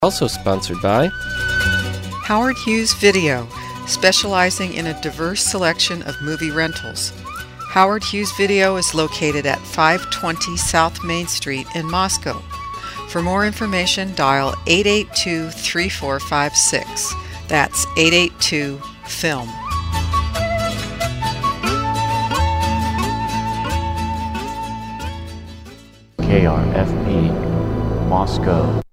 Also sponsored by Howard Hughes Video, specializing in a diverse selection of movie rentals. Howard Hughes Video is located at 520 South Main Street in Moscow. For more information, dial 882-3456. That's 882-FILM. KRFP, Moscow.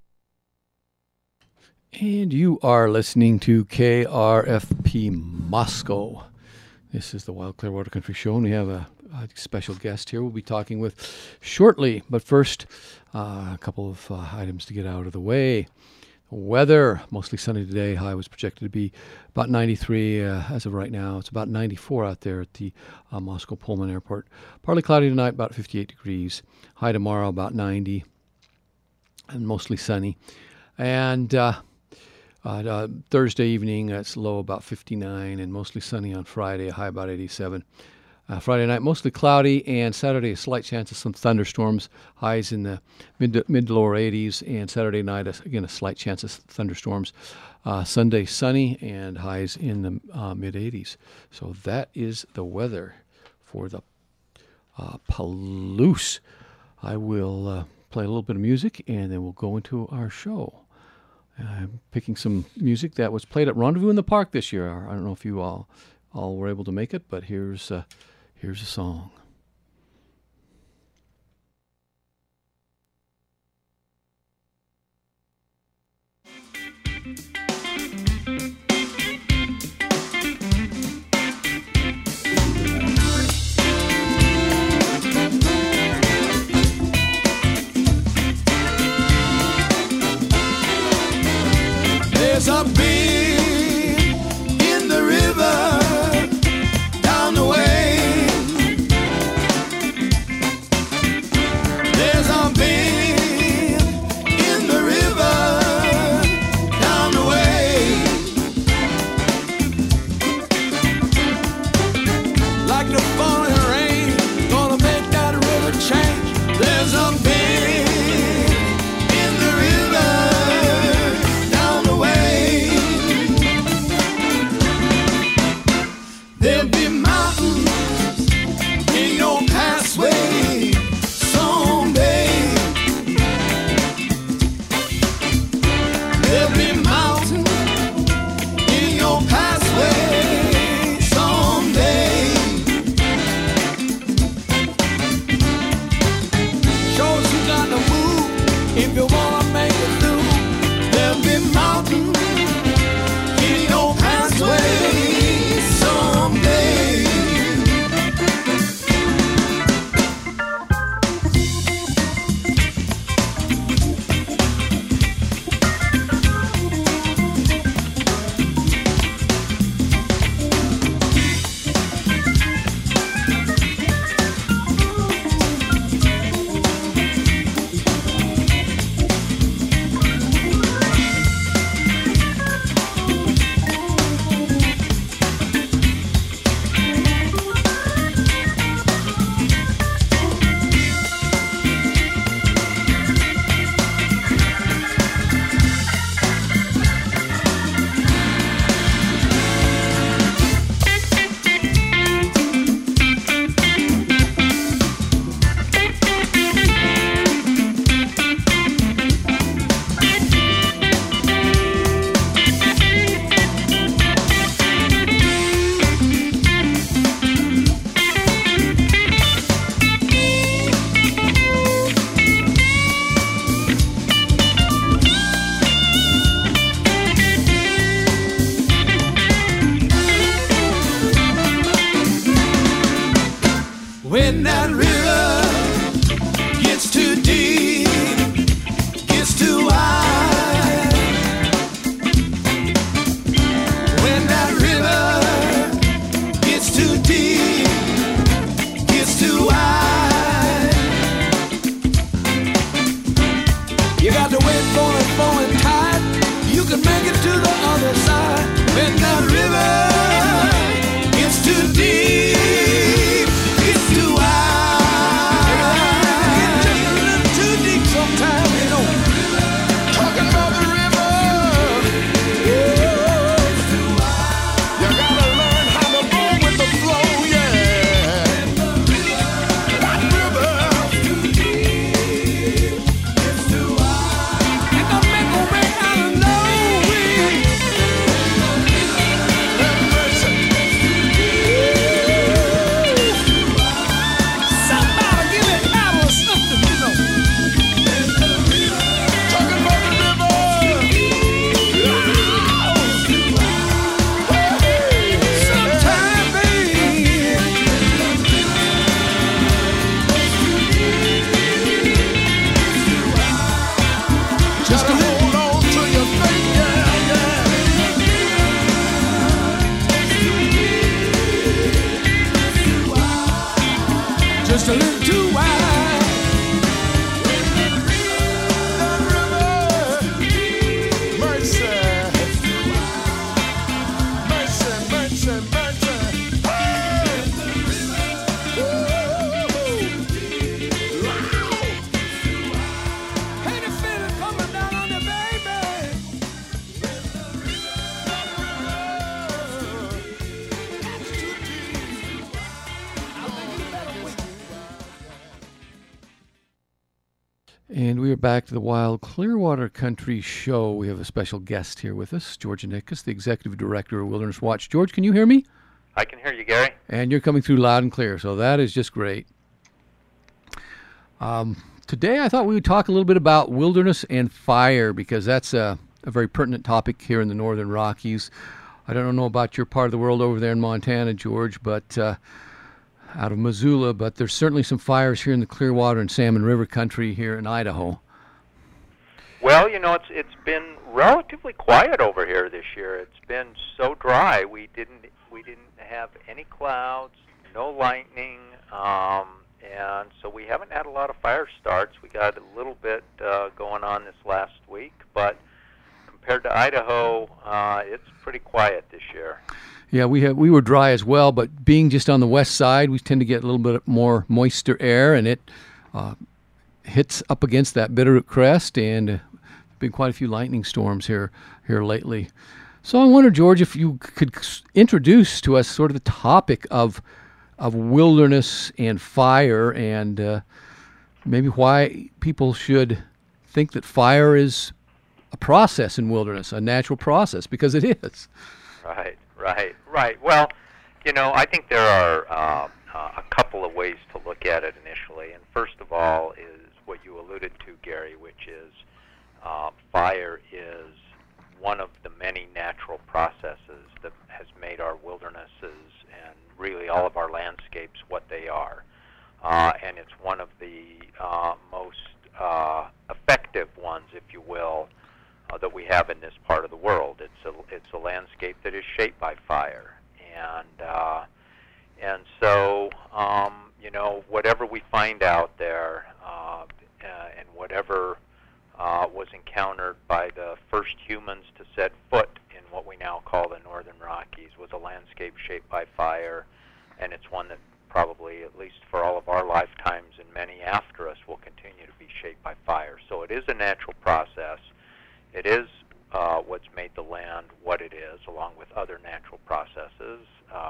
And you are listening to KRFP Moscow. This is the Wild Clearwater Country Show, and we have a special guest here we'll be talking with shortly. But first, a couple of items to get out of the way. Weather, mostly sunny today. High was projected to be about 93 as of right now. It's about 94 out there at the Moscow Pullman Airport. Partly cloudy tonight, about 58 degrees. High tomorrow, about 90, and mostly sunny. And Thursday evening, it's low about 59, and mostly sunny on Friday, a high about 87. Friday night, mostly cloudy, and Saturday, a slight chance of some thunderstorms, highs in the mid to lower 80s, and Saturday night, again, a slight chance of thunderstorms. Sunday, sunny, and highs in the mid 80s. So that is the weather for the Palouse. I will play a little bit of music, and then we'll go into our show. I'm picking some music that was played at Rendezvous in the Park this year. I don't know if you all were able to make it, but here's a song. There's a bend in the river down the way. There's a bend in the river down the way. Like the falling rain, gonna make that river change. There's a bend in the river down the way. And we are back to the Wild Clearwater Country Show. We have a special guest here with us, George Anikas, the Executive Director of Wilderness Watch. George, can you hear me? I can hear you, Gary. And you're coming through loud and clear, so that is just great. Today I thought we would talk a little bit about wilderness and fire, because that's a very pertinent topic here in the Northern Rockies. I don't know about your part of the world over there in Montana, George, but out of Missoula, but there's certainly some fires here in the Clearwater and Salmon River country here in Idaho. Well, it's been relatively quiet over here this year. It's been so dry. We didn't have any clouds, no lightning, and so we haven't had a lot of fire starts. We got a little bit going on this last week, but compared to Idaho, it's pretty quiet this year. Yeah, we were dry as well, but being just on the west side, we tend to get a little bit more moisture air, and it hits up against that Bitterroot Crest, and been quite a few lightning storms here lately. So I wonder, George, if you could introduce to us sort of the topic of wilderness and fire, and maybe why people should think that fire is a process in wilderness, a natural process, because it is. Right. Well, I think there are a couple of ways to look at it initially. And first of all is what you alluded to, Gary, which is fire is one of the many natural processes that has made our wildernesses and really all of our landscapes what they are. And it's one of the most effective ones, if you will, that we have in this part of the world. It's a landscape that is shaped by fire, and so whatever we find out there, and whatever was encountered by the first humans to set foot in what we now call the Northern Rockies was a landscape shaped by fire, and it's one that probably, at least for all of our lifetimes and many after us, will continue to be shaped by fire. So it is a natural process. It is what's made the land what it is, along with other natural processes.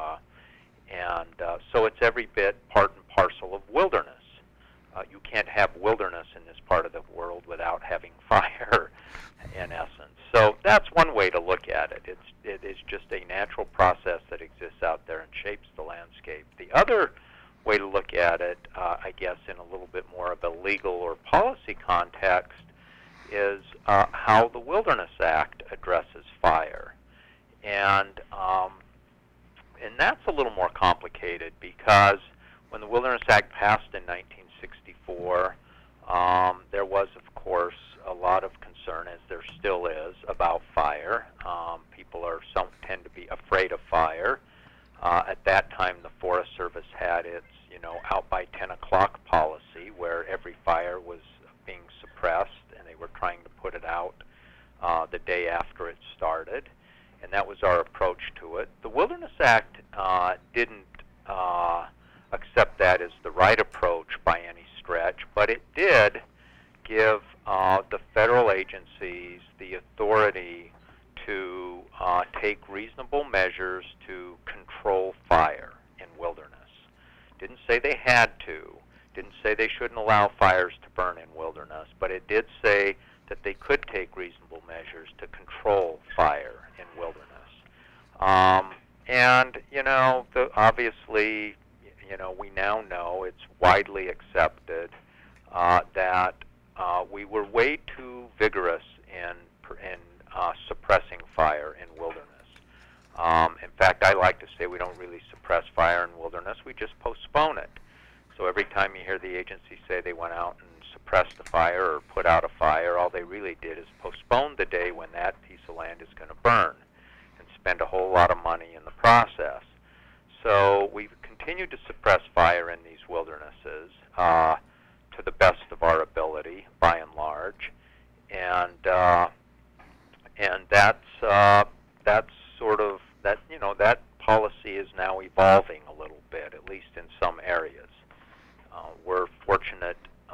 So it's every bit part and parcel of wilderness. You can't have wilderness in this part of the world without having fire, in essence. So that's one way to look at it. It is just a natural process that exists out there and shapes the landscape. The other way to look at it, I guess, in a little bit more of a legal or policy context, is how the Wilderness Act addresses fire. And that's a little more complicated, because when the Wilderness Act passed in 1964, there was, of course, a lot of concern, as there still is, about fire. People tend to be afraid of fire. At that time, the Forest Service had its, out by 10 o'clock policy, where every fire was being suppressed, and they were trying to put it out the day after it started, and that was our approach to it. The Wilderness Act didn't accept that as the right approach by any stretch, but it did give the federal agencies the authority to take reasonable measures to control fire in wilderness. Didn't say they had to, didn't say they shouldn't allow fires to burn in wilderness, but it did say that they could take reasonable measures to control fire in wilderness. Obviously, we now know, it's widely accepted, that we were way too vigorous in suppressing fire in wilderness. In fact, I like to say we don't really suppress fire in wilderness, we just postpone it. So every time you hear the agency say they went out and suppressed a fire or put out a fire, all they really did is postpone the day when that piece of land is going to burn and spend a whole lot of money in the process. So we've continued to suppress fire in these wildernesses to the best of our ability, by and large, and that's sort of that. That policy is now evolving a little bit, at least in some areas. We're fortunate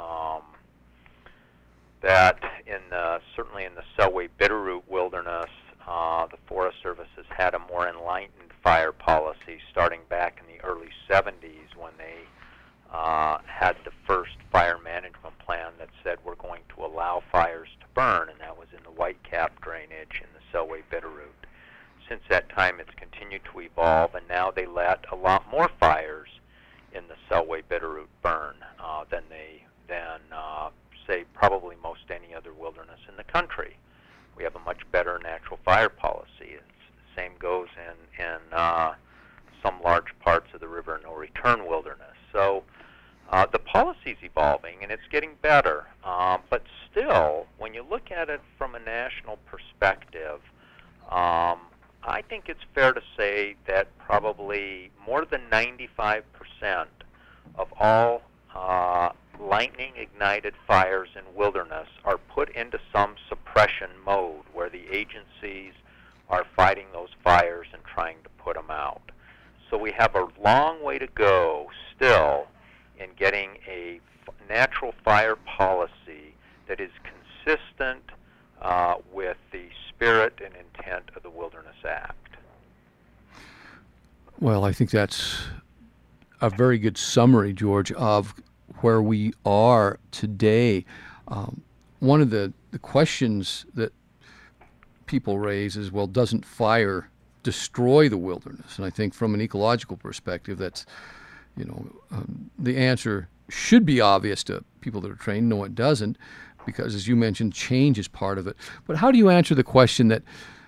that certainly in the Selway Bitterroot Wilderness, the Forest Service has had a more enlightened fire policy starting back in the early 70s, when they had the first fire management plan that said we're going to allow fires to burn, and that was in the Whitecap drainage in the Selway Bitterroot. Since that time, it's continued to evolve, and now they let a lot more fires in the Selway Bitterroot burn than say probably most any other wilderness in the country. We have a much better natural fire policy. The same goes in some large parts of the River No Return wilderness. So the policy's evolving, and it's getting better. But still, when you look at it from a national perspective, I think it's fair to say that probably more than 95% of all lightning-ignited fires in wilderness are put into some suppression mode where the agencies are fighting those fires and trying to put them out. So we have a long way to go still in getting a natural fire policy that is consistent with the spirit and intent of the Wilderness Act. Well, I think that's a very good summary, George, of where we are today. One of the questions that people raise is, well, doesn't fire destroy the wilderness? And I think from an ecological perspective, that's, the answer should be obvious to people that are trained. No, it doesn't, because as you mentioned, change is part of it. But how do you answer the question that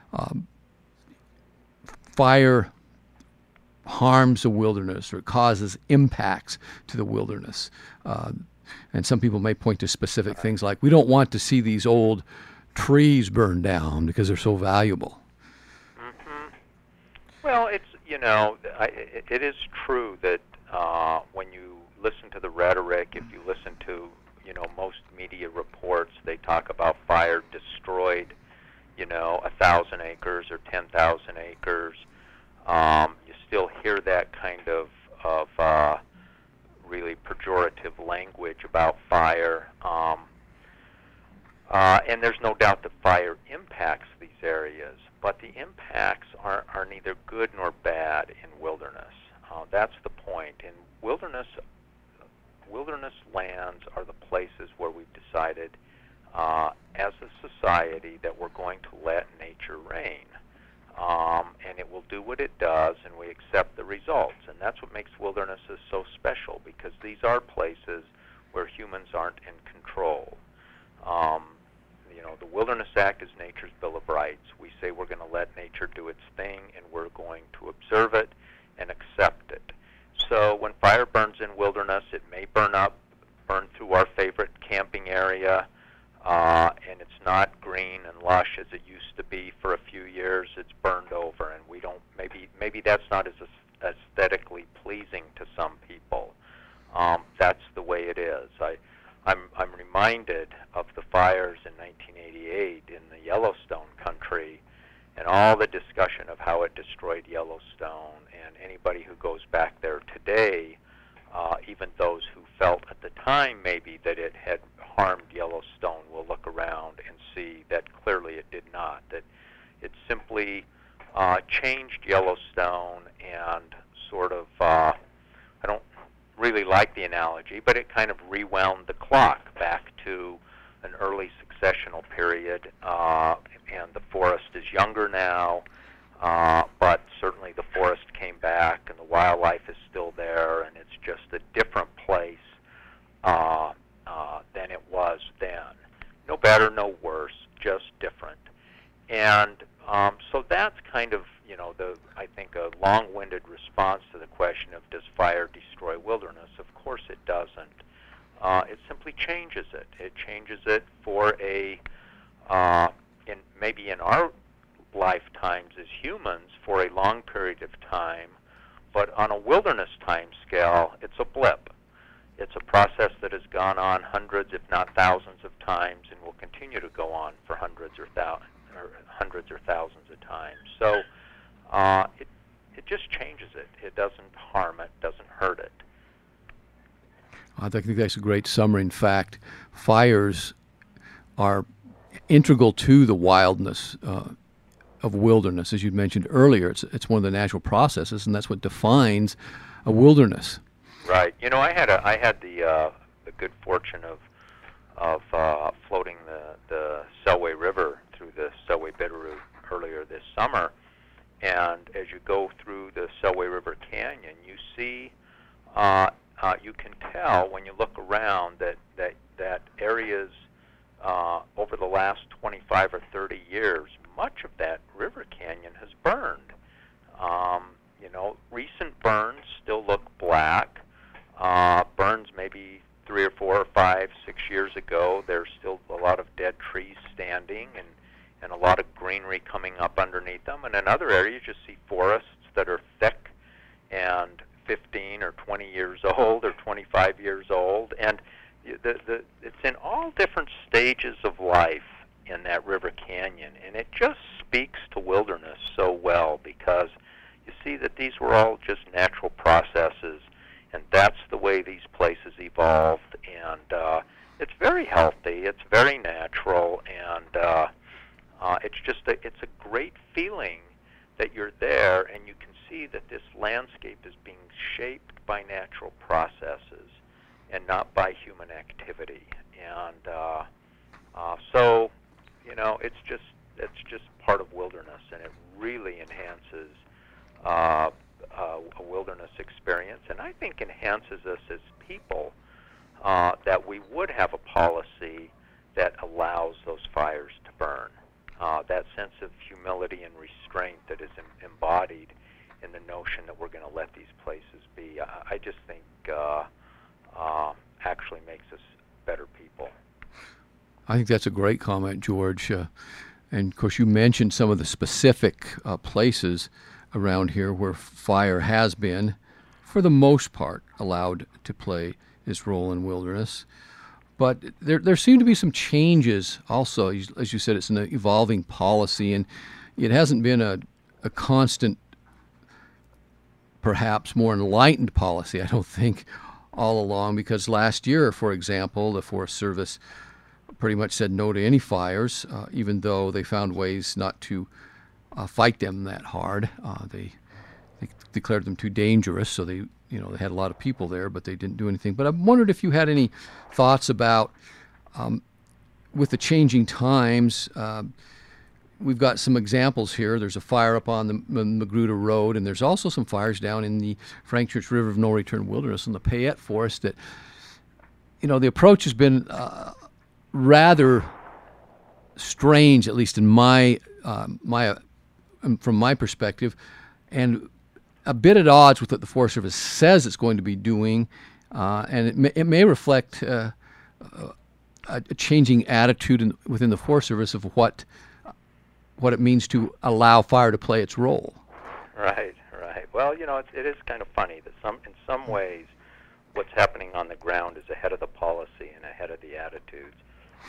fire harms the wilderness or causes impacts to the wilderness? And some people may point to specific things like, we don't want to see these old trees burned down because they're so valuable. Mm-hmm. Well, it's, it is true that when you listen to the rhetoric, if you listen to, most media reports, they talk about fire destroyed, 1,000 acres or 10,000 acres. You still hear that kind of really pejorative language about fire. And there's no doubt that fire impacts these areas, but the impacts are neither good nor bad in wilderness. That's the point. In wilderness lands are the places where we've decided as a society that we're going to let nature reign. And it will do what it does, and we accept the results. And that's what makes wildernesses so special, because these are places where humans aren't in control. The Wilderness Act is nature's Bill of Rights. We say we're going to let nature do its thing, and we're going to observe it and accept it. So when fire burns in wilderness, it may burn through our favorite camping area, and it's not green and lush as it used to be for a few years. It's burned over, and we don't. Maybe that's not as aesthetically pleasing to some people. That's the way it is. I'm reminded of the fires in 1988 in the Yellowstone country, and all the discussion of how it destroyed Yellowstone. And anybody who goes back there today, even those who felt at the time maybe that it had harmed Yellowstone, will look around and see that clearly it did not, that it simply changed Yellowstone and sort of, I don't really like the analogy, but it kind of rewound the clock back to an early successional period, and the forest is younger now, but certainly the forest came back and the wildlife is still there, and it's just a different place than it was then. No better, no worse, just different. And so that's kind of, I think a long-winded response to the question of does fire destroy wilderness? Of course it doesn't. It simply changes it. It changes it for maybe in our lifetimes as humans for a long period of time, but on a wilderness time scale, it's a blip. It's a process that has gone on hundreds, if not thousands of times, and will continue to go on for hundreds or thousands of times. So it just changes it. It doesn't harm it, doesn't hurt it. I think that's a great summary. In fact, fires are integral to the wildness of wilderness. As you mentioned earlier, it's one of the natural processes, and that's what defines a wilderness. Right. You know, I had the good fortune of floating the Selway River through the Selway Bitterroot earlier this summer, and as you go through the Selway River Canyon, you see, you can tell when you look around that areas over the last 25 or 30 years, much of that river canyon has burned. You know, recent burns still look black. Burns maybe 3 or 4 or 5, 6 years ago, there's still a lot of dead trees standing and a lot of greenery coming up underneath them. And in other areas, you see forests that are thick and 15 or 20 years old or 25 years old. And it's in all different stages of life in that river canyon. And it just speaks to wilderness so well, because you see that these were all just natural processes, and that's the way these places evolved. And it's very healthy, it's very natural, and it's a great feeling that you're there and you can see that this landscape is being shaped by natural processes and not by human activity. And so, you know, it's just part of wilderness, and it really enhances a wilderness experience, and I think enhances us as people, that we would have a policy that allows those fires to burn. That sense of humility and restraint that is embodied in the notion that we're going to let these places be, I just think actually makes us better people. I think that's a great comment, George. And of course, you mentioned some of the specific places around here where fire has been, for the most part, allowed to play its role in wilderness. But there seem to be some changes also. As you said, it's an evolving policy, and it hasn't been a constant, perhaps more enlightened policy, I don't think, all along, because last year, for example, the Forest Service pretty much said no to any fires, even though they found ways not to fight them that hard. They declared them too dangerous, so they had a lot of people there, but they didn't do anything. But I wondered if you had any thoughts about, with the changing times, we've got some examples here. There's a fire up on the Magruder Road, and there's also some fires down in the Frank Church River of No Return Wilderness in the Payette Forest that, the approach has been rather strange, at least in from my perspective, and a bit at odds with what the Forest Service says it's going to be doing, and it may reflect a changing attitude within the Forest Service of what it means to allow fire to play its role. Right. Well, it is kind of funny that in some ways what's happening on the ground is ahead of the policy and ahead of the attitudes.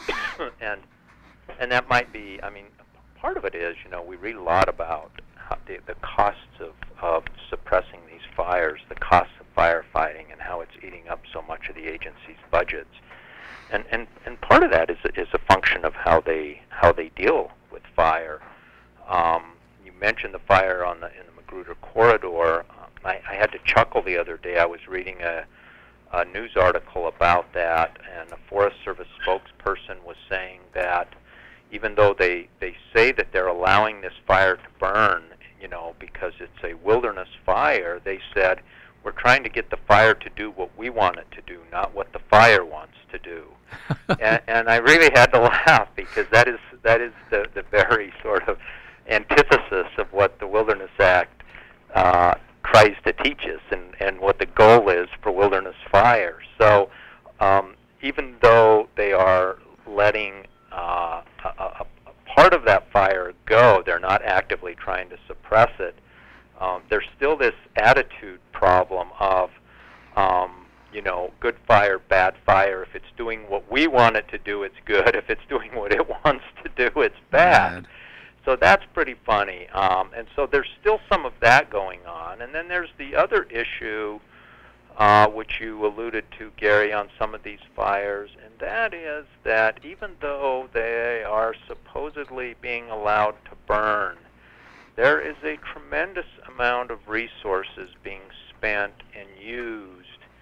and that might be, part of it is, we read a lot about the costs of suppressing these fires, the costs of firefighting, and how it's eating up so much of the agency's budgets. And part of that is a function of how they deal with fire. You mentioned the fire in the Magruder corridor. I had to chuckle the other day. I was reading a news article about that, and a Forest Service spokesperson was saying that even though they say that they're allowing this fire to burn, because it's a wilderness fire, they said, we're trying to get the fire to do what we want it to do, not what the fire wants to do. and I really had to laugh, because that is the very sort of antithesis of what the Wilderness Act tries to teach us, and what the goal is for wilderness fires. So even though they are letting a part of that fire go, they're not actively trying to suppress it. There's still this attitude problem of, good fire, bad fire. If it's doing what we want it to do, it's good. If it's doing what it wants to do, it's bad. So that's pretty funny. And so there's still some of that going on. And then there's the other issue, which you alluded to, Gary, on some of these fires, and that is that even though they are supposedly being allowed to burn, there is a tremendous amount of resources being spent and used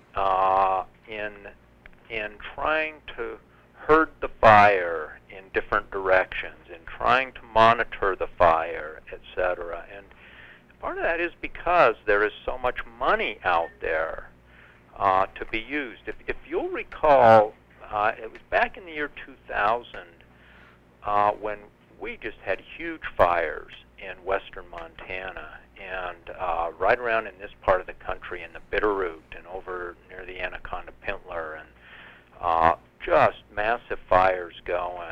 in trying to herd the fire in different directions, in trying to monitor the fire, etc. And part of that is because there is so much money out there to be used. If you'll recall, it was back in the year 2000 when we just had huge fires in western Montana and right around in this part of the country in the Bitterroot and over near the Anaconda Pintler, and just massive fires going.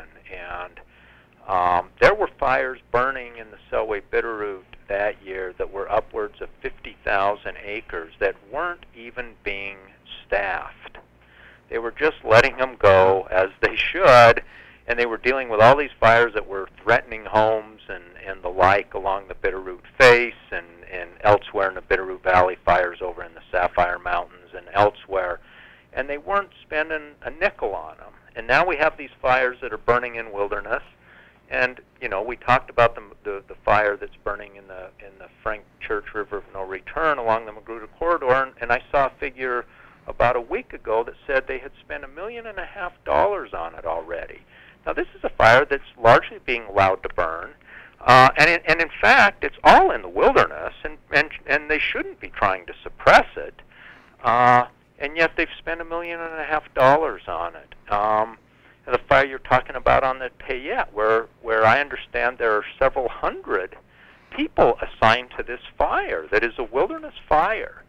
And there were fires burning in the Selway Bitterroot that year that were upwards of 50,000 acres that weren't even being staffed. They were just letting them go as they should, and they were dealing with all these fires that were threatening homes and the like along the Bitterroot face and elsewhere in the Bitterroot Valley, fires over in the Sapphire Mountains and elsewhere, and they weren't spending a nickel on them. And now we have these fires that are burning in wilderness, and you know, we talked about the fire that's burning in the Frank Church River of No Return along the Magruder Corridor, and I saw a figure about a week ago that said they had spent $1.5 million on it already. Now, this is a fire that's largely being allowed to burn, and in fact, it's all in the wilderness, and they shouldn't be trying to suppress it, and yet they've spent $1.5 million on it. The fire you're talking about on the Payette, where I understand there are several hundred people assigned to this fire that is a wilderness fire.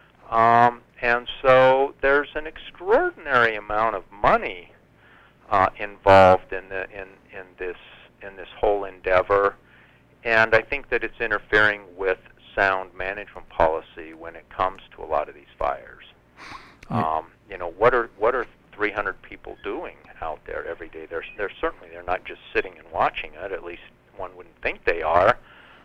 And so there's an extraordinary amount of money involved in this whole endeavor, and I think that it's interfering with sound management policy when it comes to a lot of these fires. You know, what are 300 people doing out there every day? They're not just sitting and watching it. At least one wouldn't think they are.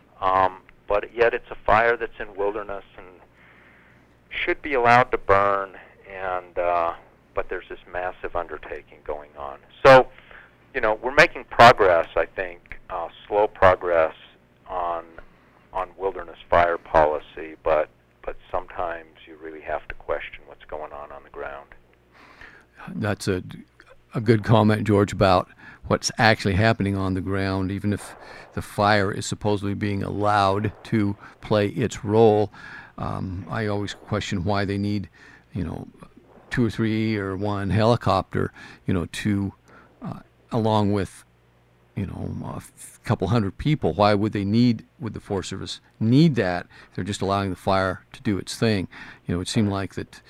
But yet it's a fire that's in wilderness and should be allowed to burn, and but there's this massive undertaking going on. So, you know, we're making progress, I think, slow progress on wilderness fire policy, but sometimes you really have to question what's going on the ground. That's a good comment, George, about what's actually happening on the ground, even if the fire is supposedly being allowed to play its role. I always question why they need, you know, 2 or 3 or 1 helicopter, you know, to, along with, you know, a couple hundred people. Why would the Forest Service need that if they're just allowing the fire to do its thing? You know, it seemed like that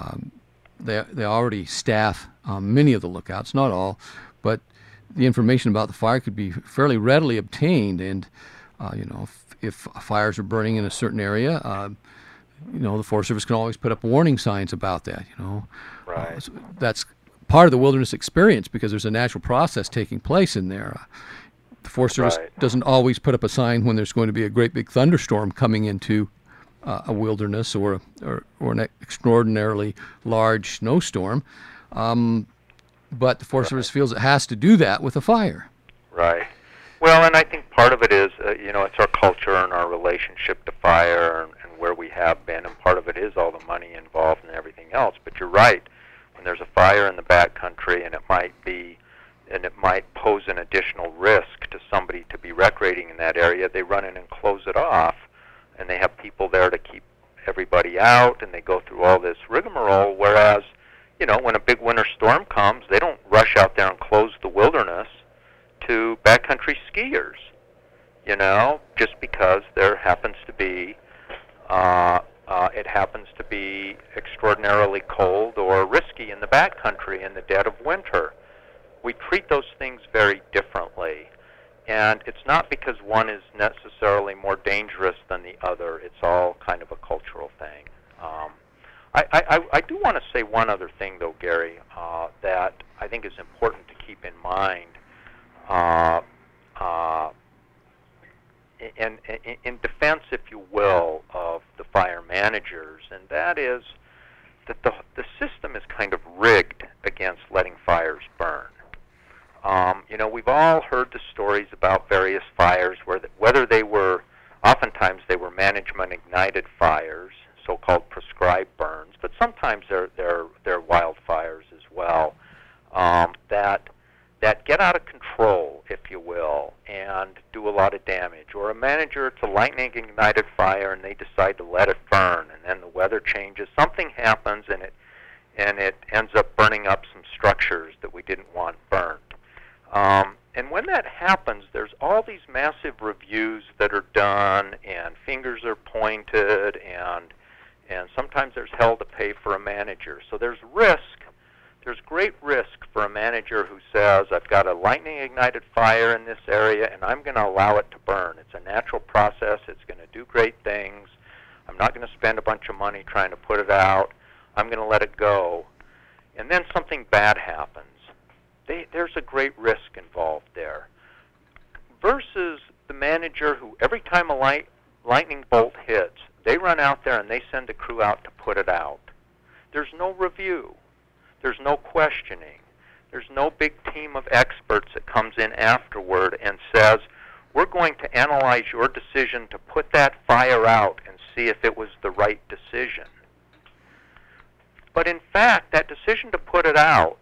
they already staff many of the lookouts, not all, but the information about the fire could be fairly readily obtained. And, you know, if fires are burning in a certain area, you know, the Forest Service can always put up warning signs about that, you know. Right. So that's part of the wilderness experience because there's a natural process taking place in there. The Forest Service doesn't always put up a sign when there's going to be a great big thunderstorm coming into a wilderness or an extraordinarily large snowstorm. But the Forest Service feels it has to do that with a fire. Right. Well, and I think part of it is, you know, it's our culture and our relationship to fire and where we have been, and part of it is all the money involved and everything else. But you're right. When there's a fire in the backcountry and it might pose an additional risk to somebody to be recreating in that area, they run in and close it off, and they have people there to keep everybody out, and they go through all this rigmarole, whereas, you know, when a big winter storm comes, they don't rush out there and close the wilderness to backcountry skiers, you know, just because there happens to be, it happens to be extraordinarily cold or risky in the backcountry in the dead of winter. We treat those things very differently, and it's not because one is necessarily more dangerous than the other. It's all kind of a cultural thing. I do want to say one other thing, though, Gary, that I think is important to keep in mind. In defense, if you will, of the fire managers, and that is that the system is kind of rigged against letting fires burn. You know, we've all heard the stories about various fires, whether they were, oftentimes they were management-ignited fires, so-called prescribed burns, but sometimes they're wildfires as well, that get out of control, if you will, and do a lot of damage. Or a manager, it's a lightning-ignited fire, and they decide to let it burn, and then the weather changes. Something happens, and it ends up burning up some structures that we didn't want burned. And when that happens, there's all these massive reviews that are done, and fingers are pointed, and sometimes there's hell to pay for a manager. So there's risk. There's great risk for a manager who says, I've got a lightning-ignited fire in this area, and I'm going to allow it to burn. It's a natural process. It's going to do great things. I'm not going to spend a bunch of money trying to put it out. I'm going to let it go. And then something bad happens. There's a great risk involved there. Versus the manager who, every time a lightning bolt hits, they run out there and they send a crew out to put it out. There's no review. There's no questioning. There's no big team of experts that comes in afterward and says, we're going to analyze your decision to put that fire out and see if it was the right decision. But in fact, that decision to put it out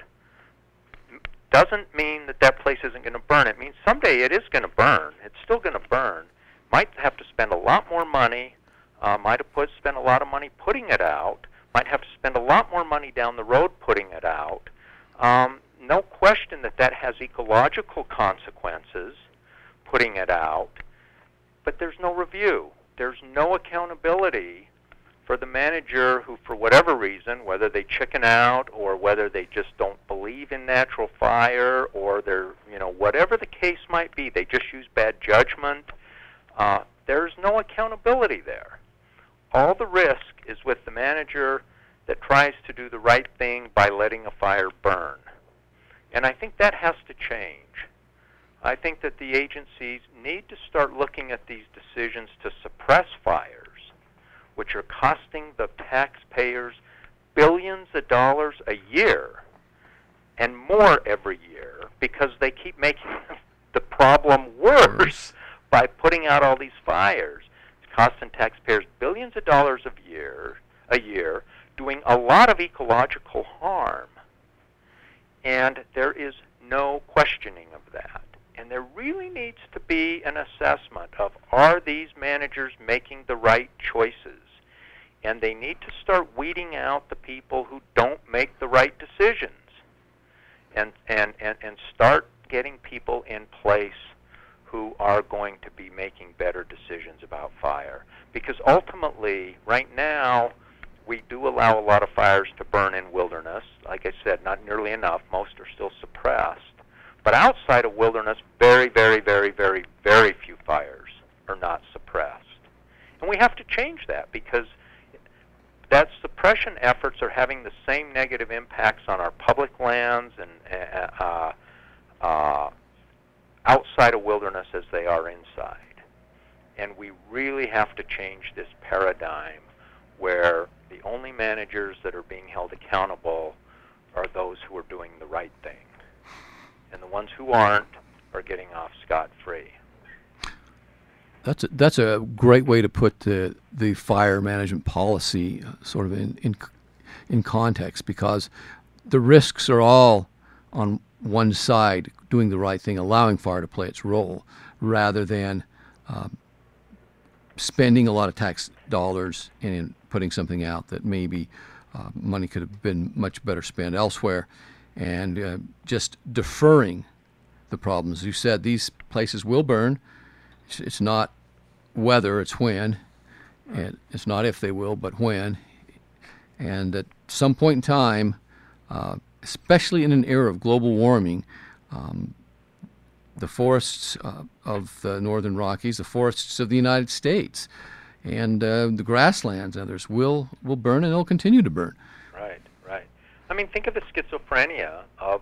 doesn't mean that that place isn't going to burn. It means someday it is going to burn. It's still going to burn. Might have to spend a lot more money. Might have spent a lot of money putting it out. Might have to spend a lot more money down the road putting it out. No question that has ecological consequences, putting it out. But there's no review. There's no accountability for the manager who, for whatever reason, whether they chicken out or whether they just don't believe in natural fire, or they're, whatever the case might be, they just use bad judgment. There's no accountability there. All the risk is with the manager that tries to do the right thing by letting a fire burn. And I think that has to change. I think that the agencies need to start looking at these decisions to suppress fires, which are costing the taxpayers billions of dollars a year and more every year, because they keep making the problem worse by putting out all these fires. It's costing taxpayers billions of dollars a year, doing a lot of ecological harm. And there is no questioning of that. And there really needs to be an assessment of, are these managers making the right choices? And they need to start weeding out the people who don't make the right decisions, and start getting people in place who are going to be making better decisions about fire. Because ultimately, right now, we do allow a lot of fires to burn in wilderness. Like I said, not nearly enough. Most are still suppressed. But outside of wilderness, very, very, very, very, very few fires are not suppressed. And we have to change that, because that suppression efforts are having the same negative impacts on our public lands and outside of wilderness as they are inside. And we really have to change this paradigm where the only managers that are being held accountable are those who are doing the right thing. And the ones who aren't are getting off scot-free. That's a great way to put the fire management policy sort of in context, because the risks are all on one side, doing the right thing, allowing fire to play its role, rather than spending a lot of tax dollars in putting something out that maybe money could have been much better spent elsewhere, and just deferring the problems. As you said, these places will burn. It's not whether, it's when. And it's not if they will, but when. And at some point in time, especially in an era of global warming, the forests of the northern Rockies, the forests of the United States, and the grasslands and others will burn, and they'll continue to burn. Right, right. I mean, think of the schizophrenia of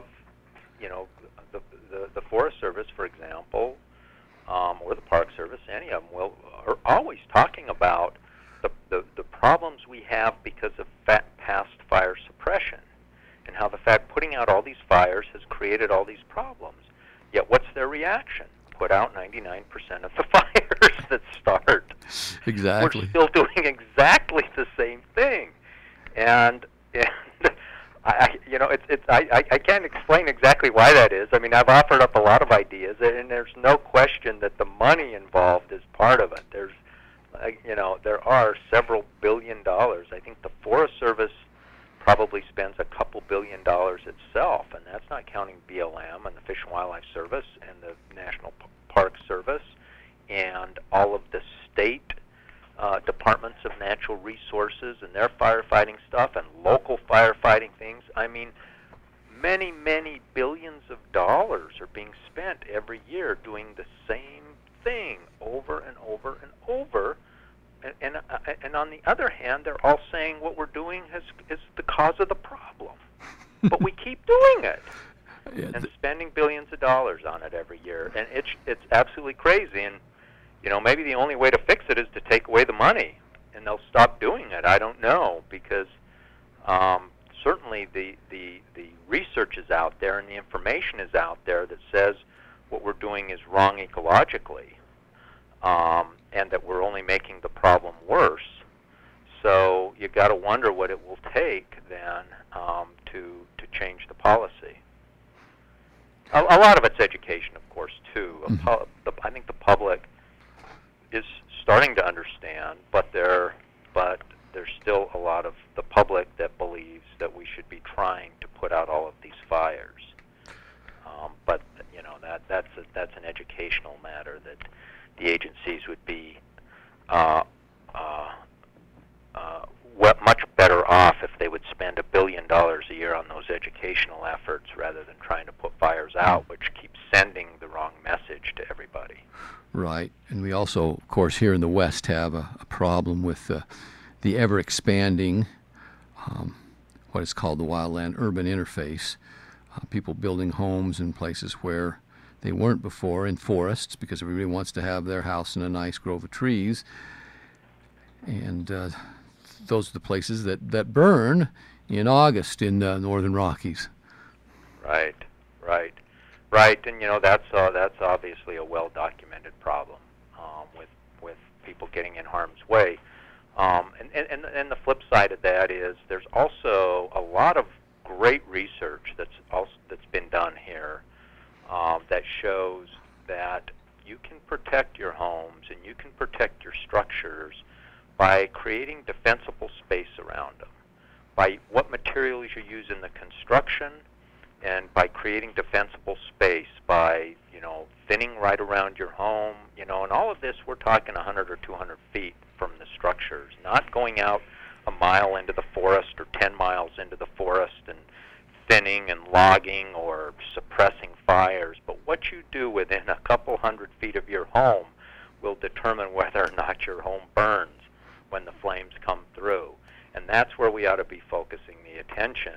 the Forest Service, for example, or the Park Service. Any of them are always talking about the problems we have because of past fire suppression, and how the fact putting out all these fires has created all these problems. Yet what's their reaction? Put out 99% of the fires that start. Exactly. We're still doing exactly exactly the same thing, and I can't explain exactly why that is. I mean, I've offered up a lot of ideas, and there's no question that the money involved is part of it. There's, there are several $billions. I think the Forest Service probably spends a couple $billions itself, and that's not counting BLM and the Fish and Wildlife Service and the National Park Service and all of the state departments of natural resources and their firefighting stuff and local firefighting things. I mean, many, many billions of dollars are being spent every year doing the same thing over and over and over. And on the other hand, they're all saying what we're doing is the cause of the problem. But we keep doing it and spending billions of dollars on it every year. And it's absolutely crazy. And, maybe the only way to fix it is to take away the money, and they'll stop doing it. I don't know, because certainly the research is out there and the information is out there that says what we're doing is wrong ecologically, and that we're only making the problem worse. So you got to wonder what it will take then to change the policy. A lot of it's education, of course, too. I think the public is starting to understand, but there's still a lot of the public that believes that we should be trying to put out all of these fires. But that's an educational matter that the agencies would be much better off if they would spend $1 billion a year on those educational efforts rather than trying to put fires out, which keeps sending the wrong message to everybody. Right, and we also, of course, here in the West have a problem with the ever-expanding, what is called the wildland-urban interface. People building homes in places where they weren't before, in forests, because everybody wants to have their house in a nice grove of trees. And those are the places that burn in August in the northern Rockies. Right. And that's obviously a well-documented problem with people getting in harm's way. And the flip side of that is there's also a lot of great research that's been done here that shows that you can protect your homes and you can protect your structures by creating defensible space around them, by what materials you use in the construction, and by creating defensible space by, thinning right around your home, and all of this, we're talking 100 or 200 feet from the structures, not going out a mile into the forest or 10 miles into the forest and thinning and logging or suppressing fires. But what you do within a couple 100 feet of your home will determine whether or not your home burns when the flames come through. And that's where we ought to be focusing the attention.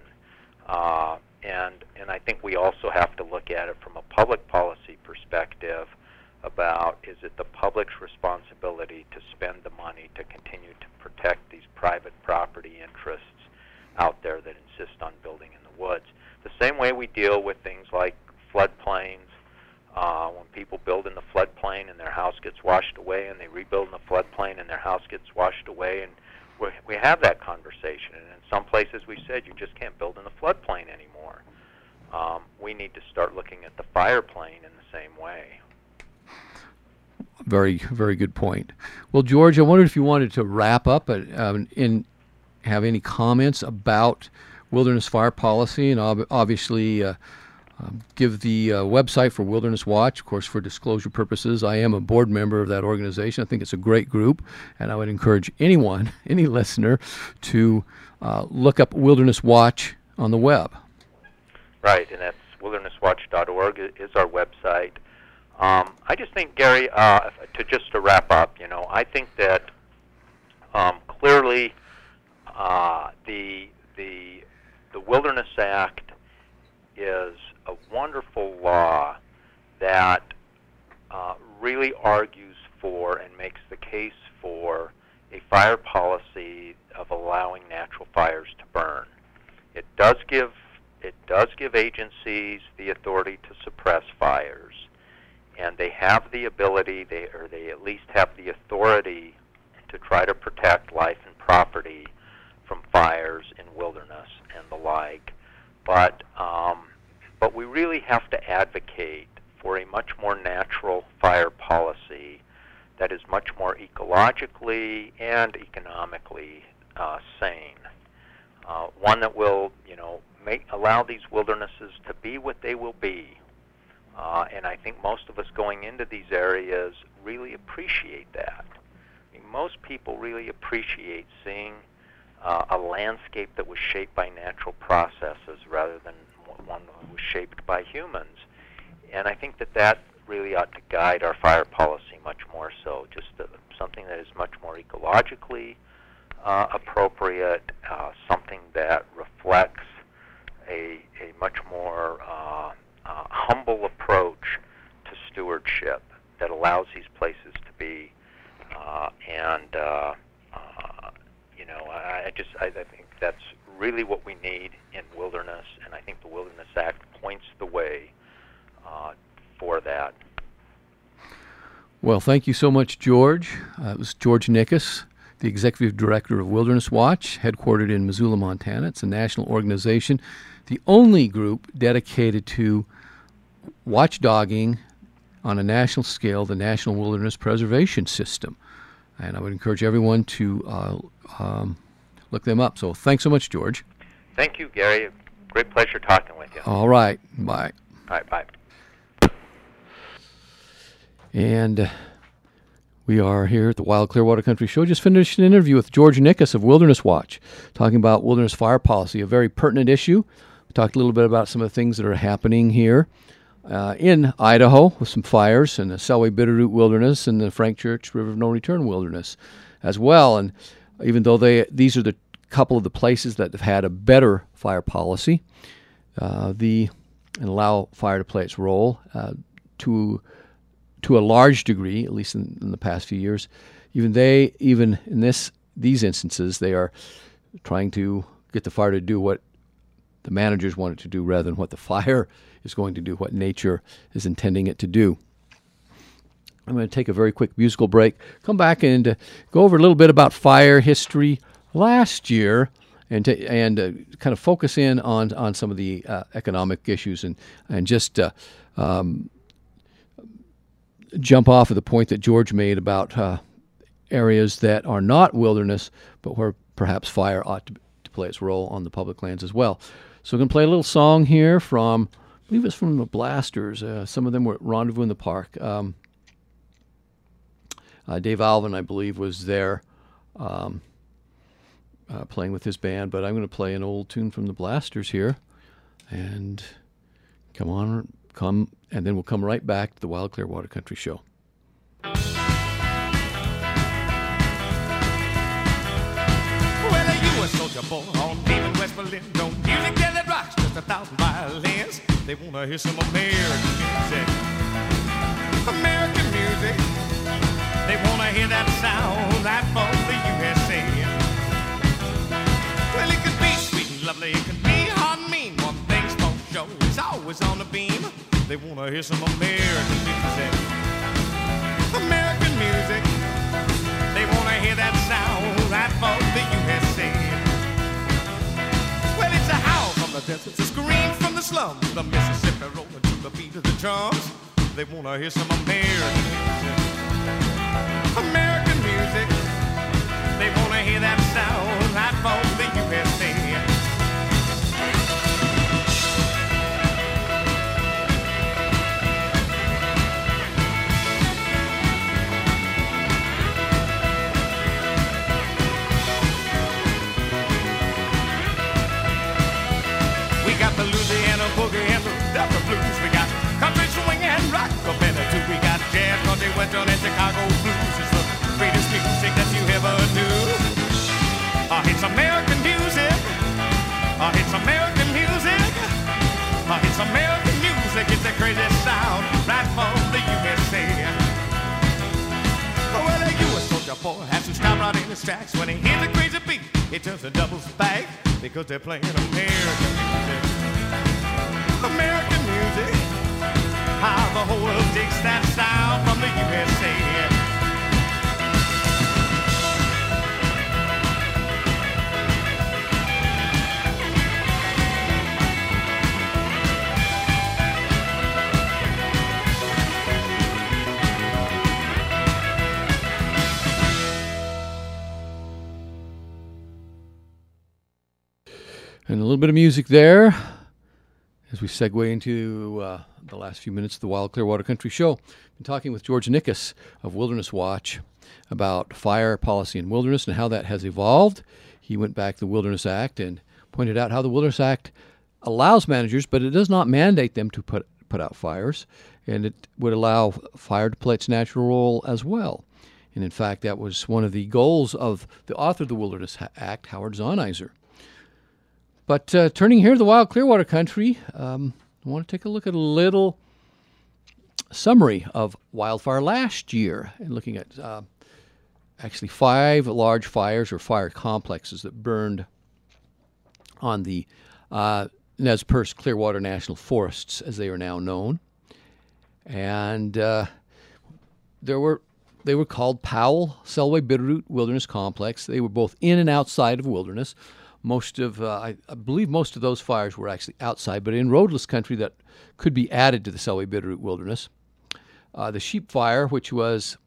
And I think we also have to look at it from a public policy perspective about, is it the public's responsibility to spend the money to continue to protect these private property interests out there that insist on building in the woods? The same way we deal with things like floodplains. When people build in the floodplain and their house gets washed away, and they rebuild in the floodplain and their house gets washed away, and we have that conversation. And in some places we said you just can't build in the floodplain anymore. We need to start looking at the fire plain in the same way. Very, very good point. Well, George, I wondered if you wanted to wrap up and have any comments about wilderness fire policy, and obviously give the website for Wilderness Watch, of course, for disclosure purposes. I am a board member of that organization. I think it's a great group, and I would encourage anyone, any listener, to look up Wilderness Watch on the web. Right, and that's wildernesswatch.org is our website. I just think, Gary, to wrap up, I think that clearly the Wilderness Act is a wonderful law that really argues for and makes the case for a fire policy of allowing natural fires to burn. It does give agencies the authority to suppress fires, and they have the ability, they at least have the authority to try to protect life and property from fires in wilderness and the like. But we really have to advocate for a much more natural fire policy that is much more ecologically and economically sane. One that will, allow these wildernesses to be what they will be. And I think most of us going into these areas really appreciate that. I mean, most people really appreciate seeing a landscape that was shaped by natural processes rather than one that was shaped by humans. And I think that really ought to guide our fire policy much more so, just something that is much more ecologically appropriate, something that reflects a much more humble approach to stewardship that allows these places to be. I think that's really what we need in wilderness, and I think the Wilderness Act points the way for that. Well, thank you so much, George. It was George Nickus, the Executive Director of Wilderness Watch, headquartered in Missoula, Montana. It's a national organization, the only group dedicated to watchdogging on a national scale the National Wilderness Preservation System. And I would encourage everyone to look them up. So thanks so much, George. Thank you, Gary. Great pleasure talking with you. All right. Bye. All right, bye. And we are here at the Wild Clearwater Country Show. Just finished an interview with George Nickus of Wilderness Watch, talking about wilderness fire policy, a very pertinent issue. We talked a little bit about some of the things that are happening here in Idaho with some fires in the Selway Bitterroot Wilderness and the Frank Church River of No Return Wilderness as well. And even though these are the couple of the places that have had a better fire policy, and allow fire to play its role to a large degree, at least in the past few years, even in these instances, they are trying to get the fire to do what the managers want it to do rather than what the fire is going to do, what nature is intending it to do. I'm going to take a very quick musical break, come back and go over a little bit about fire history last year, and kind of focus in on some of the economic issues and just jump off of the point that George made about areas that are not wilderness, but where perhaps fire ought to play its role on the public lands as well. So we're going to play a little song here from, I believe it's from the Blasters. Some of them were at Rendezvous in the Park. Dave Alvin, I believe, was there playing with his band, but I'm going to play an old tune from the Blasters here. And come, and then we'll come right back to the Wild Clearwater Country Show. Well, you a soldier boy on deep in West Berlin. Don't music that rocks just 1,000 violins. They wanna hear some American music. American music. They wanna hear that sound right from the USA. Well, it could be sweet and lovely, it could be hard and mean. One thing's for sure, it's always on the beam. They wanna hear some American music. American music. They wanna hear that sound right from the USA. Well, it's a howl from the desert, it's a scream from the slums, the Mississippi rolling to the beat of the drums. They wanna hear some American music. American music. They wanna hear that sound right from the USA. We got the Louisiana boogie and the Delta blues. We got country swing and rockabilly too. We got jazz, country, western, and Chicago blues. It's the greatest music that you ever knew. It's American music. It's American music. It's American music. It's the craziest sound right from the USA. Well, a U.S. soldier boy has to stop right in his tracks when he hears a crazy beat. He turns the doubles back because they're playing American music. American music. How the whole world takes that sound from the USA. And a little bit of music there as we segue into the last few minutes of the Wild Clearwater Country Show. Been talking with George Nickus of Wilderness Watch about fire policy in wilderness and how that has evolved. He went back to the Wilderness Act and pointed out how the Wilderness Act allows managers, but it does not mandate them to put out fires, and it would allow fire to play its natural role as well. And in fact, that was one of the goals of the author of the Wilderness Act, Howard Zahniser. But turning here to the Wild Clearwater Country, I want to take a look at a little summary of wildfire last year and looking at actually 5 large fires or fire complexes that burned on the Nez Perce Clearwater National Forests, as they are now known. And they were called Powell, Selway, Bitterroot Wilderness Complex. They were both in and outside of wilderness. I believe most of those fires were actually outside, but in roadless country that could be added to the Selway Bitterroot Wilderness. The Sheep Fire, which was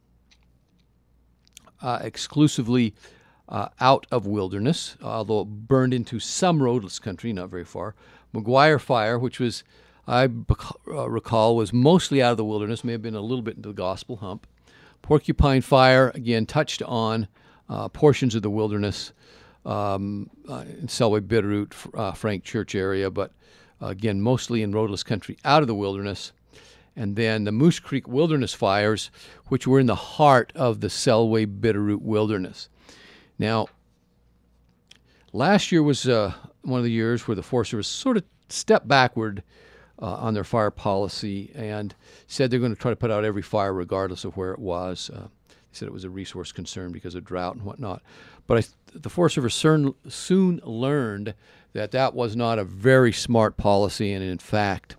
exclusively out of wilderness, although it burned into some roadless country, not very far. McGuire Fire, which was, I recall, was mostly out of the wilderness, may have been a little bit into the Gospel Hump. Porcupine Fire, again, touched on portions of the wilderness, in Selway, Bitterroot, Frank Church area, but again, mostly in roadless country out of the wilderness. And then the Moose Creek Wilderness Fires, which were in the heart of the Selway, Bitterroot Wilderness. Now, last year was one of the years where the Forest Service sort of stepped backward on their fire policy and said they're going to try to put out every fire regardless of where it was. They said it was a resource concern because of drought and whatnot. But the Forest Service soon learned that was not a very smart policy, and in fact,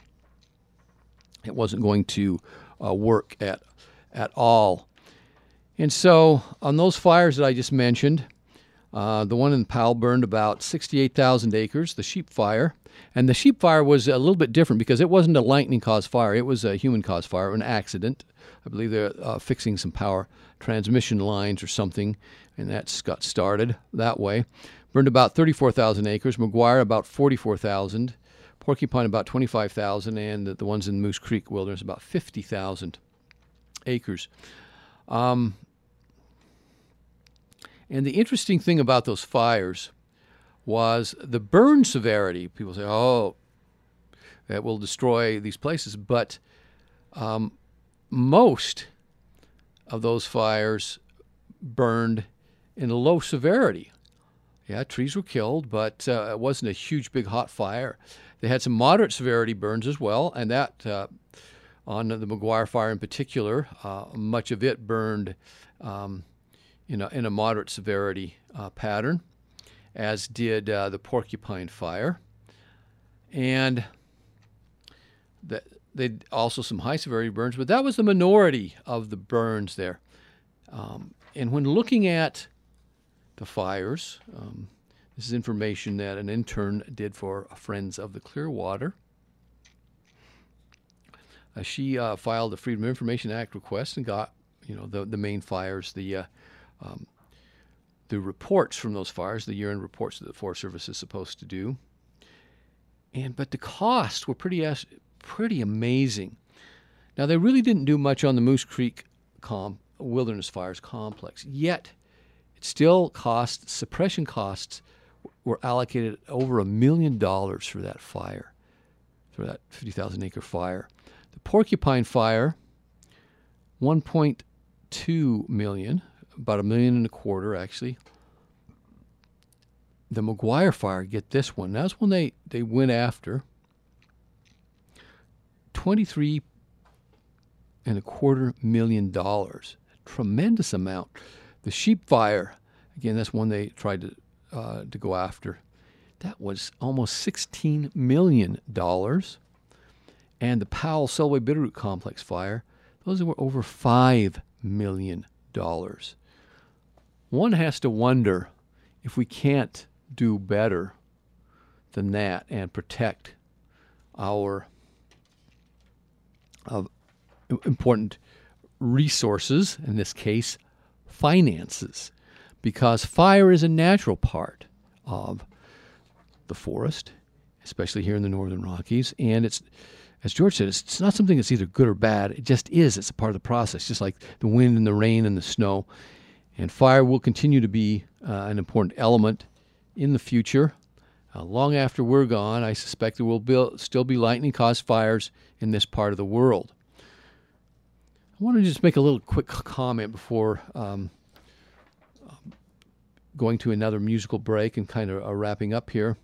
it wasn't going to work at all. And so on those fires that I just mentioned, the one in Powell burned about 68,000 acres, the Sheep Fire. And the Sheep Fire was a little bit different because it wasn't a lightning-caused fire. It was a human-caused fire, an accident. I believe they're fixing some power transmission lines or something, and that's got started that way. Burned about 34,000 acres. McGuire about 44,000. Porcupine about 25,000, and the ones in Moose Creek Wilderness about 50,000 acres. And the interesting thing about those fires was the burn severity. People say, oh, that will destroy these places. But most of those fires burned in a low severity. Yeah, trees were killed, but it wasn't a huge, big, hot fire. They had some moderate severity burns as well, and that, on the McGuire Fire in particular, much of it burned in a moderate severity pattern, as did the Porcupine Fire. And they also some high severity burns, but that was the minority of the burns there. And when looking at the fires, this is information that an intern did for Friends of the Clearwater. She filed a Freedom of Information Act request and got, the main fires, the reports from those fires, the year-end reports that the Forest Service is supposed to do. But the costs were pretty amazing. Now, they really didn't do much on the Moose Creek Wilderness Fires complex, yet it still suppression costs were allocated over $1 million for that fire, for that 50,000 acre fire. The Porcupine Fire, $1.2 million, about $1.25 million actually. The McGuire Fire, get this one. That's when they went after $23.25 million. A tremendous amount. The Sheep Fire, again, that's one they tried to go after. That was almost $16 million. And the Powell Selway Bitterroot Complex Fire, those were over $5 million. One has to wonder if we can't do better than that and protect our important resources, in this case, finances, because fire is a natural part of the forest, especially here in the Northern Rockies. And it's, as George said, it's not something that's either good or bad. It just is. It's a part of the process, just like the wind and the rain and the snow. And fire will continue to be an important element in the future. Long after we're gone, I suspect there will still be lightning-caused fires in this part of the world. I want to just make a little quick comment before going to another musical break and kind of wrapping up here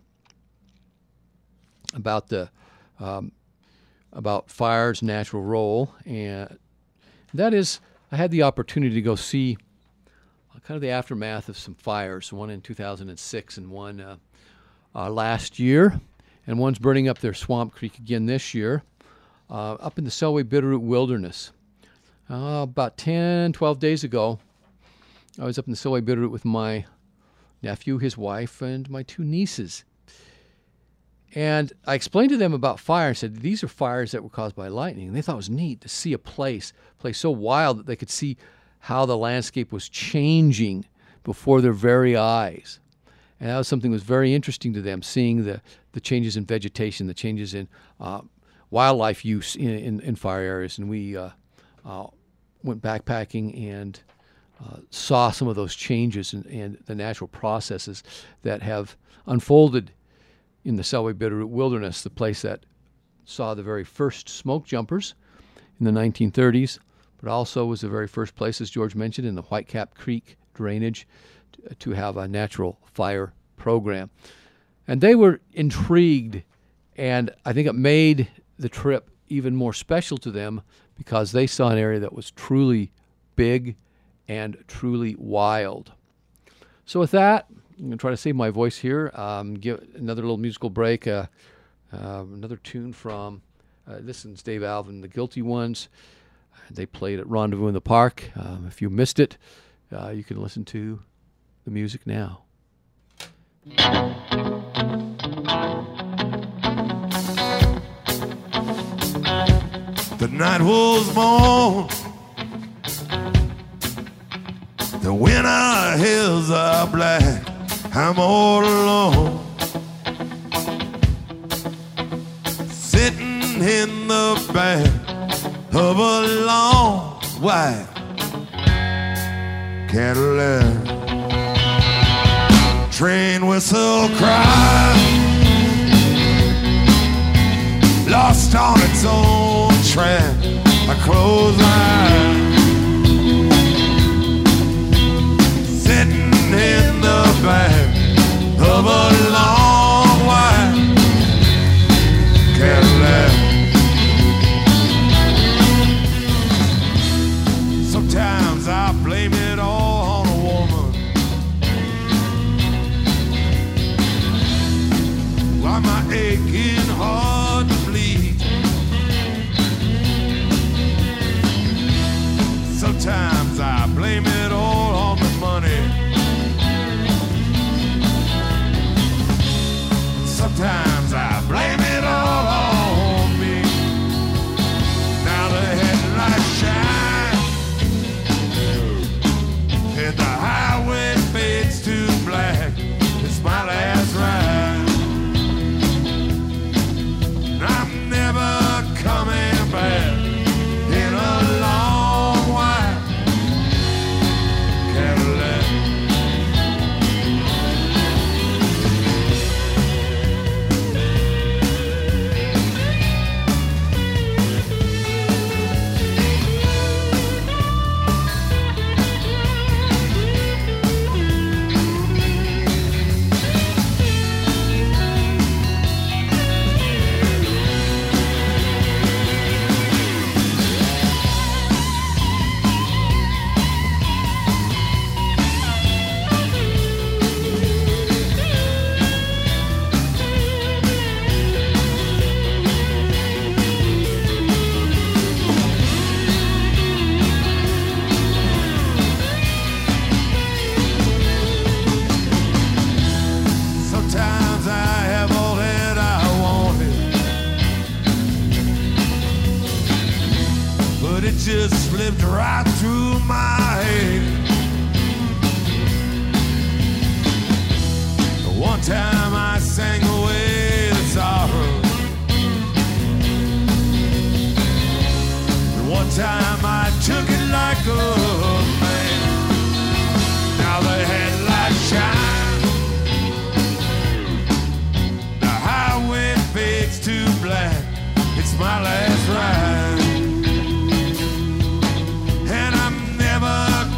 about about fire's natural role. And that is, I had the opportunity to go see kind of the aftermath of some fires, one in 2006 and one last year, and one's burning up their Swamp Creek again this year, up in the Selway Bitterroot Wilderness. About 10, 12 days ago, I was up in the Selway Bitterroot with my nephew, his wife, and my two nieces. And I explained to them about fire and said, these are fires that were caused by lightning. And they thought it was neat to see a place so wild that they could see how the landscape was changing before their very eyes. And that was something that was very interesting to them, seeing the changes in vegetation, the changes in wildlife use in fire areas. And we went backpacking and saw some of those changes and the natural processes that have unfolded in the Selway Bitterroot Wilderness, the place that saw the very first smoke jumpers in the 1930s, but also was the very first place, as George mentioned, in the Whitecap Creek drainage to have a natural fire program. And they were intrigued, and I think it made the trip even more special to them because they saw an area that was truly big and truly wild. So with that, I'm going to try to save my voice here, give another little musical break, another tune from, this is Dave Alvin, The Guilty Ones. They played at Rendezvous in the Park. If you missed it, you can listen to the music now. The night was born. The winter hills are black. I'm all alone, sitting in the back of a long white Cadillac. Train whistle cry, lost on its own track. I close my eyes, sitting in the back of a long white Cadillac. Sometimes I blame it all on a woman. Why my aching heart bleeds. Sometimes I blame it all on the money. Sometimes I blame it all on me. Now the headlights shine and the highway fades to black. It's my last ride. I'm never coming back in a long white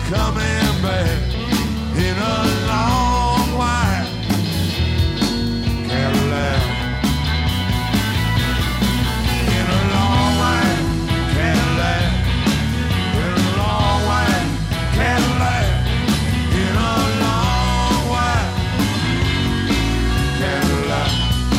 coming back in a long white Cadillac. In a long white Cadillac. In a long white Cadillac. In a long white Cadillac.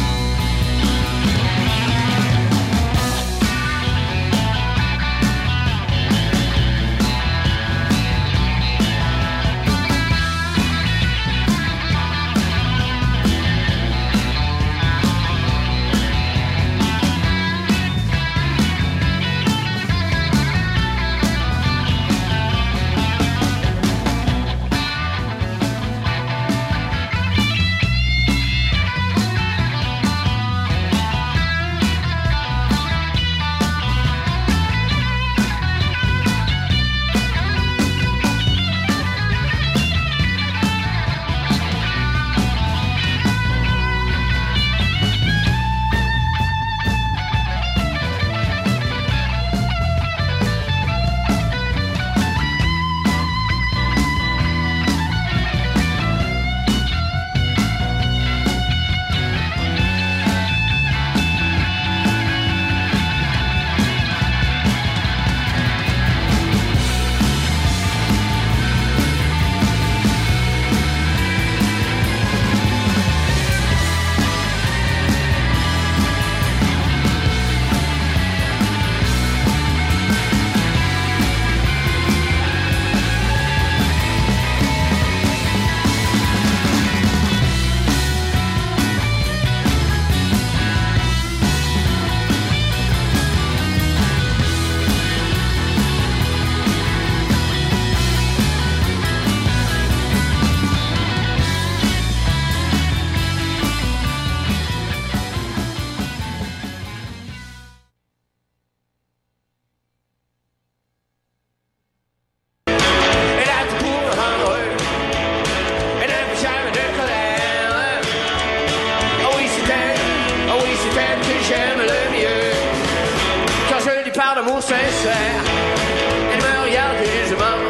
Parle mon sincère, elle me regarde aisément.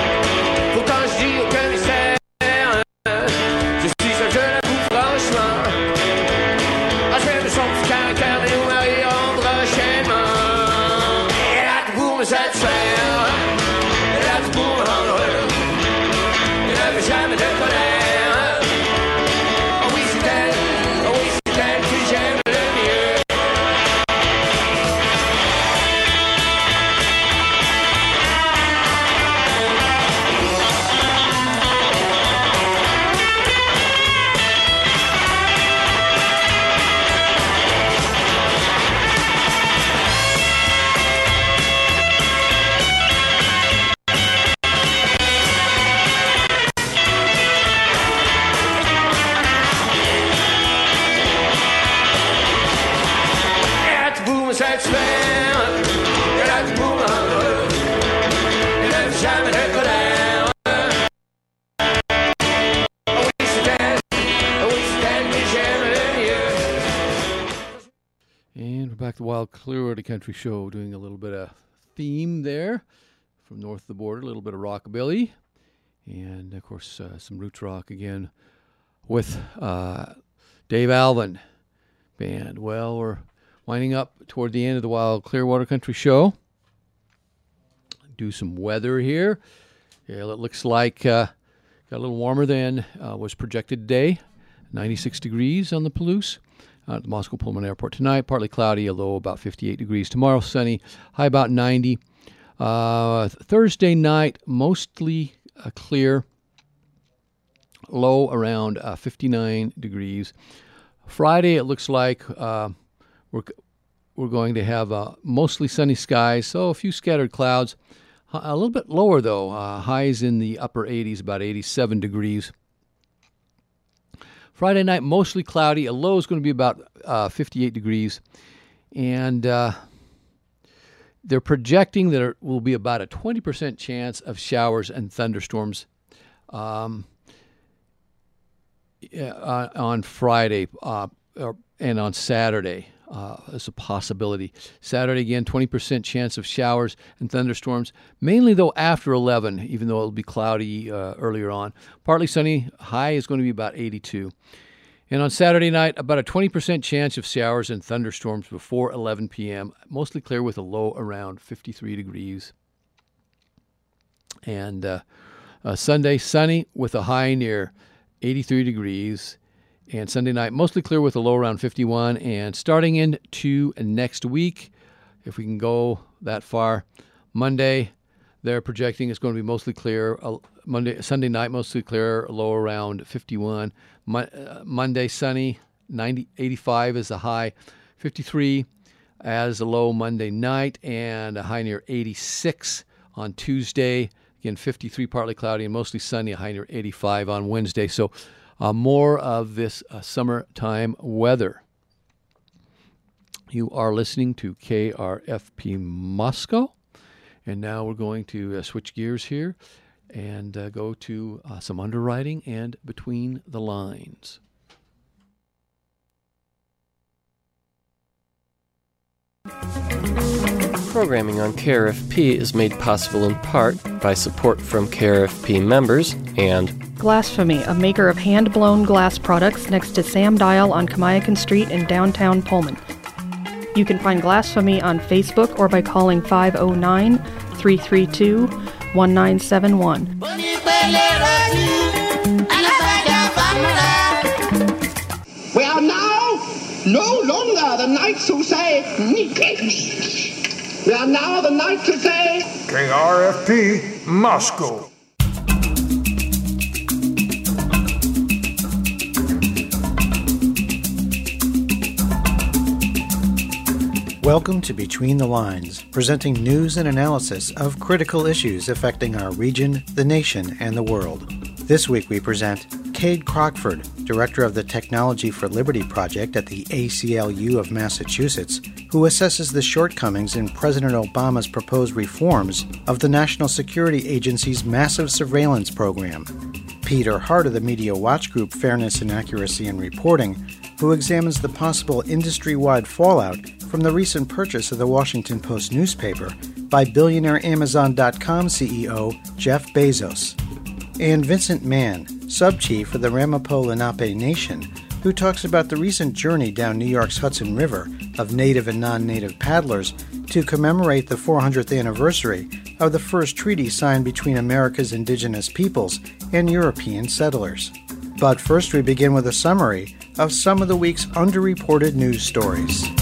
Pourtant je dis au commissaire, je suis seul, je l'avoue franchement. Ah, je vais me sentir caractère et au mari en prochainement. Elle a tout pour me satisfaire, elle a tout pour me rendre heureux. Elle ne veut jamais de colère. Oh oui c'est elle que j'aime le mieux. And we're back to the Wild Clearwater Country Show, doing a little bit of theme there from north of the border, a little bit of rockabilly, and of course some roots rock again with Dave Alvin Band. Well, we're winding up toward the end of the Wild Clearwater Country Show. Do some weather here. Yeah, it looks like got a little warmer than was projected today. 96 degrees on the Palouse. At the Moscow Pullman Airport tonight. Partly cloudy, a low about 58 degrees. Tomorrow, sunny, high about 90. Thursday night, mostly clear, low around 59 degrees. Friday, it looks like we're going to have mostly sunny skies, so a few scattered clouds. A little bit lower, though. Highs in the upper 80s, about 87 degrees. Friday night, mostly cloudy. A low is going to be about 58 degrees. And they're projecting that there will be about a 20% chance of showers and thunderstorms on Friday and on Saturday. as a possibility. Saturday, again, 20% chance of showers and thunderstorms, mainly, though, after 11, even though it'll be cloudy earlier on. Partly sunny, high is going to be about 82. And on Saturday night, about a 20% chance of showers and thunderstorms before 11 p.m., mostly clear with a low around 53 degrees. And Sunday, sunny with a high near 83 degrees. And Sunday night, mostly clear with a low around 51. And starting into next week, if we can go that far, Monday, they're projecting it's going to be mostly clear. Sunday night, mostly clear, low around 51. Monday, sunny, 85 is the high, 53 as a low Monday night, and a high near 86 on Tuesday. Again, 53, partly cloudy and mostly sunny, a high near 85 on Wednesday. So more of this summertime weather. You are listening to KRFP Moscow. And now we're going to switch gears here and go to some underwriting and Between the Lines. Programming on KRFP is made possible in part by support from KRFP members and Glassfamy, a maker of hand-blown glass products next to Sam Dial on Kamiakin Street in downtown Pullman. You can find Glassfamy on Facebook or by calling 509-332-1971. We are now no longer the knights who say, we are now the knights who say, KRFP Moscow. Welcome to Between the Lines, presenting news and analysis of critical issues affecting our region, the nation, and the world. This week we present Cade Crockford, Director of the Technology for Liberty Project at the ACLU of Massachusetts, who assesses the shortcomings in President Obama's proposed reforms of the National Security Agency's massive surveillance program. Peter Hart of the Media Watch Group Fairness and Accuracy in Reporting, who examines the possible industry-wide fallout from the recent purchase of the Washington Post newspaper by billionaire Amazon.com CEO Jeff Bezos. And Vincent Mann, sub-chief of the Ramapo Lenape Nation, who talks about the recent journey down New York's Hudson River of native and non-native paddlers to commemorate the 400th anniversary of the first treaty signed between America's indigenous peoples and European settlers. But first we begin with a summary of some of the week's underreported news stories.